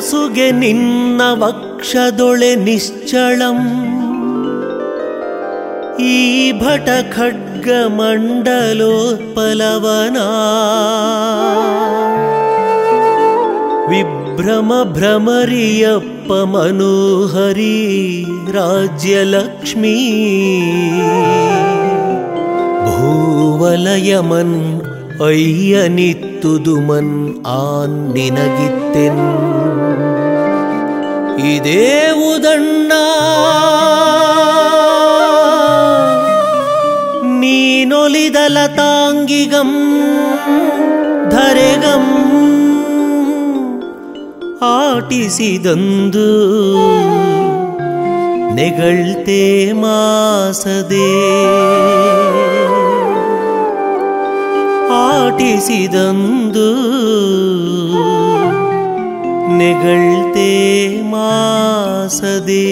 ನೆಲಸುಗೆ ನಿನ್ನ ವಕ್ಷದೊಳೆ ನಿಶ್ಚಳಂ ಈ ಭಟ ಖಡ್ಗ ಮಂಡಲೋತ್ಪಲವನಾ ವಿಭ್ರಮ ಭ್ರಮರಿಯಪ್ಪ ಮನೋಹರಿ ರಾಜ್ಯಲಕ್ಷ್ಮೀ ಭೂವಲಯಮನ್ ಅಯ್ಯನಿತ್ತುದುಮನ್ ಆನ್ ನಿನಗಿತ್ತೆನ್ ಇದೇವುದಣ್ಣ ನೀನೊಲಿದಲ ತಾಂಗಿಗಂ ಧರೆಗಂ ಆಟಿಸಿದಂದು ನೆಗಳ್ತೆ ಮಾಸದೆ ಆಟಿಸಿದಂದು ನೆಗಳ್ತೆ ಮಾಸದೆ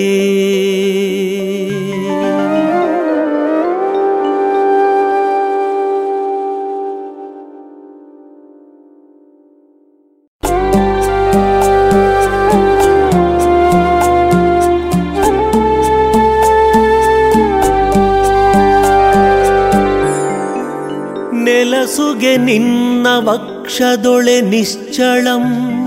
ನೆಲಸುಗೆ ನಿನ್ನ ವಕ್ಷದೊಳೆ ನಿಶ್ಚಳಂ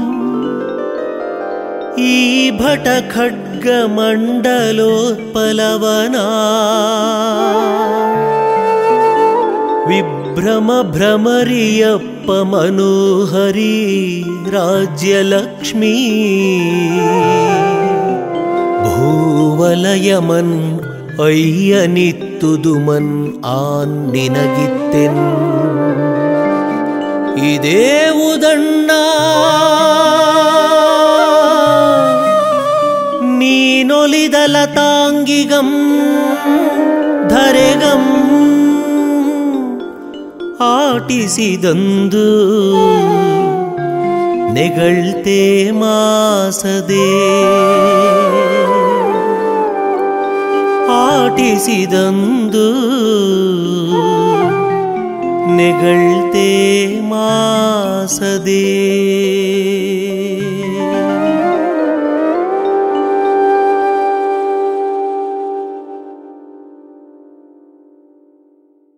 ಈ ಭಟ ಖಡ್ಗ ಮಂಡಲೋತ್ಪಲವನಾ ವಿಭ್ರಮ ಭ್ರಮರಿಯಪ್ಪ ಮನೋಹರಿ ರಾಜ್ಯಲಕ್ಷ್ಮೀ ಭೂವಲಯಮನ್ ಅಯ್ಯನಿತ್ತುದುಮನ್ ಆನ್ ನಿನಗಿತ್ತೆನ್ ಇದೇವುದಣ್ಣ ನೀನೊಲಿದಲ ತಾಂಗಿಗಂ ಧರೆಗಂ ಆಟಿಸಿದಂದು ನೆಗಳ್ತೆ ಮಾಸದೆ ಆಟಿಸಿದಂದು ನೆಗಳ್ತೆ ಮಾಸದೆ